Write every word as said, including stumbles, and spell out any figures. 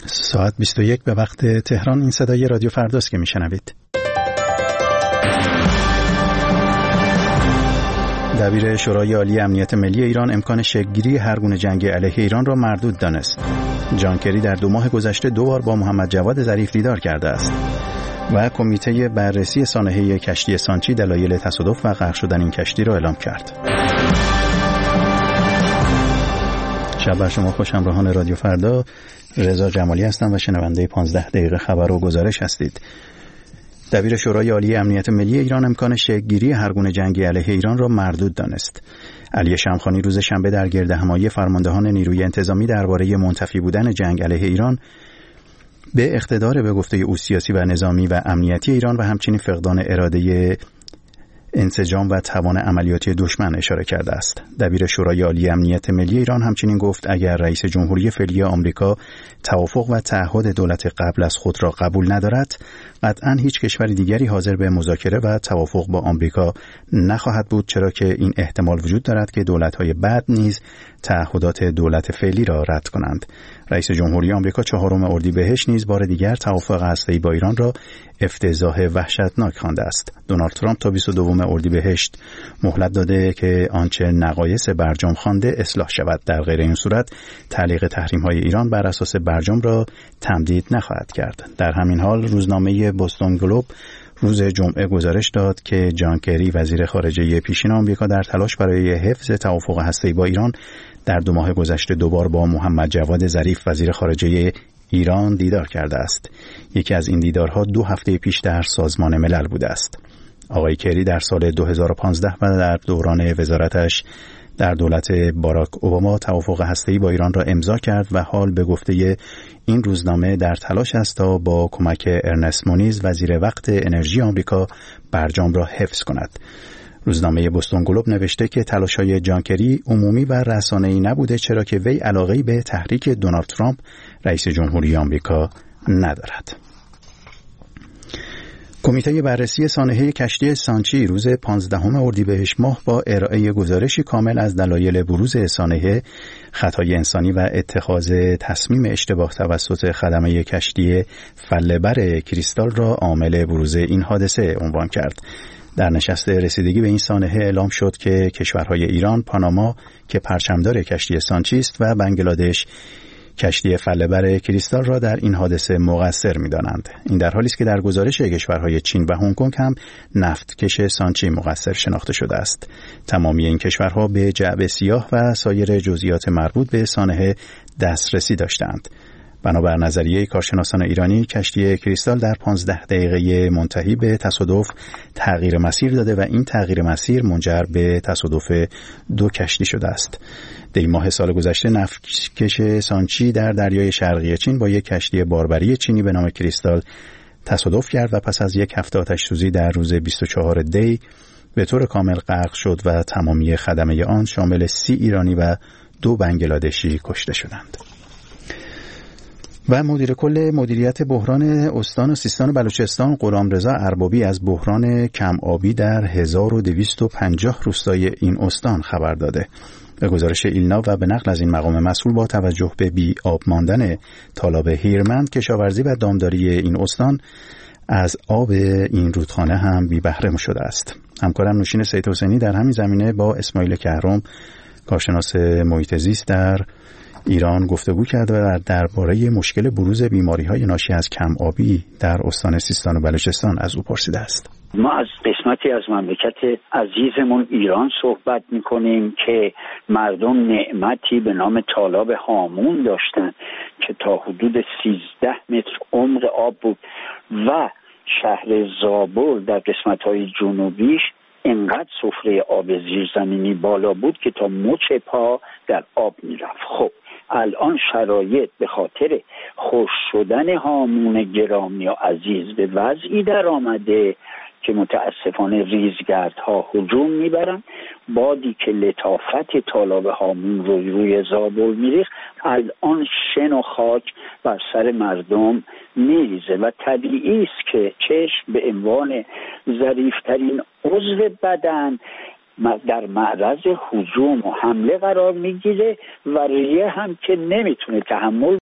ساعت بیست و یک به وقت تهران. این صدای رادیو فرداست که میشنوید. دبیر شورای عالی امنیت ملی ایران امکان شکل‌گیری هرگونه جنگ علیه ایران را مردود دانست. جان کری در دو ماه گذشته دو بار با محمد جواد ظریف دیدار کرده است. و کمیته بررسی سانحه کشتی سانچی دلایل تصادف و غرق شدن این کشتی را اعلام کرد. شب بر شما خوش، همراهان رادیو فردا. رضا جمالی هستم و شنونده پانزده دقیقه خبر و گزارش هستید. دبیر شورای عالی امنیت ملی ایران امکان شکل‌گیری هرگونه جنگی علیه ایران را مردود دانست. علی شمخانی روز شنبه در گردهمایی فرماندهان نیروی انتظامی درباره منتفی بودن جنگ علیه ایران به اقتدار به گفته او سیاسی و نظامی و امنیتی ایران و همچنین فقدان اراده انسجام و توان عملیاتی دشمن اشاره کرده است. دبیر شورای عالی امنیت ملی ایران همچنین گفت اگر رئیس جمهوری فعلی آمریکا توافق و تعهد دولت قبل از خود را قبول ندارد، قطعاً هیچ کشور دیگری حاضر به مذاکره و توافق با آمریکا نخواهد بود، چرا که این احتمال وجود دارد که دولت‌های بعد نیز تعهدات دولت فعلی را رد کنند. رئیس جمهوری آمریکا چهارم اردیبهشت نیز بار دیگر توافق هسته‌ای با ایران را افتضاح وحشتناک خوانده است. دونالد ترامپ تا بیست و دوم اردیبهشت مهلت داده که آنچه نقایص برجام خوانده اصلاح شود. در غیر این صورت تعلیق تحریم‌های ایران بر اساس برجام را تمدید نخواهد کرد. در همین حال روزنامه بوستون گلوب روز جمعه گزارش داد که جان کری وزیر خارجه پیشین آمریکا در تلاش برای حفظ توافق هسته‌ای با ایران در دو ماه گذشته دوبار با محمد جواد ظریف وزیر خارجه ایران دیدار کرده است. یکی از این دیدارها دو هفته پیش در سازمان ملل بوده است. آقای کری در سال دو هزار و پانزده و در دوران وزارتش در دولت باراک اوباما توافق هسته‌ای با ایران را امضا کرد و حال به گفته این روزنامه در تلاش است تا با کمک ارنست مونیز وزیر وقت انرژی آمریکا برجام را حفظ کند. روزنامه بوستون گلوب نوشته که تلاش‌های جان کری عمومی و رسانه‌ای نبوده، چرا که وی علاقه‌ای به تحریک دونالد ترامپ رئیس جمهوری آمریکا ندارد. کمیته بررسی سانحه کشتی سانچی روز پانزدهم اردیبهشت ماه با ارائه گزارشی کامل از دلایل بروز سانحه، خطای انسانی و اتخاذ تصمیم اشتباه توسط خدمه کشتی فله‌بر کریستال را عامل بروز این حادثه عنوان کرد. در نشست رسیدگی به این سانحه اعلام شد که کشورهای ایران، پاناما که پرچمدار کشتی سانچی است و بنگلادش کشتی فله‌بر کریستال را در این حادثه مقصر می‌دانند. این در حالی است که در گزارش کشورهای چین و هنگ کنگ هم نفتکش سانچی مقصر شناخته شده است. تمامی این کشورها به جعبه سیاه و سایر جزئیات مربوط به سانحه دسترسی داشتند. بنابر نظریه کارشناسان ایرانی، کشتی کریستال در پانزده دقیقه منتهی به تصادف تغییر مسیر داده و این تغییر مسیر منجر به تصادف دو کشتی شده است. دی ماه سال گذشته نفتکش سانچی در دریای شرقی چین با یک کشتی باربری چینی به نام کریستال تصادف کرد و پس از یک هفته آتش‌سوزی در روز بیست و چهارم دی به طور کامل غرق شد و تمامی خدمه آن شامل سی ایرانی و دو بنگلادشی کشته شدند. و مدیر کل مدیریت بحران استان و سیستان و بلوچستان غلامرضا اربابی از بحران کم آبی در هزار و دویست و پنجاه روستای این استان خبر داده. به گزارش ایلنا و به نقل از این مقام مسئول، با توجه به بی آب ماندن تالاب هیرمند، کشاورزی و دامداری این استان از آب این رودخانه هم بی بهره شده است. همکارم نوشین سید حسینی در همین زمینه با اسماعیل کهرم، کارشناس محیط زیست در ایران، گفتگو کرد و درباره مشکل بروز بیماری‌های ناشی از کم آبی در استان سیستان و بلوچستان از او پرسیده است. ما از قسمتی از مملکت عزیزمون ایران صحبت می‌کنیم که مردم نعمتی به نام تالاب هامون داشتن که تا حدود سیزده متر عمق آب بود و شهر زابل در قسمت‌های جنوبیش اینقدر سفره آب زیرزمینی بالا بود که تا مچ پا در آب میرفت. خب الان شرایط به خاطر خشک شدن هامون گرامی و عزیز به وضعی در آمده که متاسفانه ریزگردها هجوم میبرن. بادی که لطافت تالاب هامون رو روی زابل میریخت الان شن و خاک بر سر مردم میریزه و طبیعی است که چشم به عنوان ظریفترین عضو بدن در معرض هجوم و حمله قرار میگیره و ریه هم که نمیتونه تحمل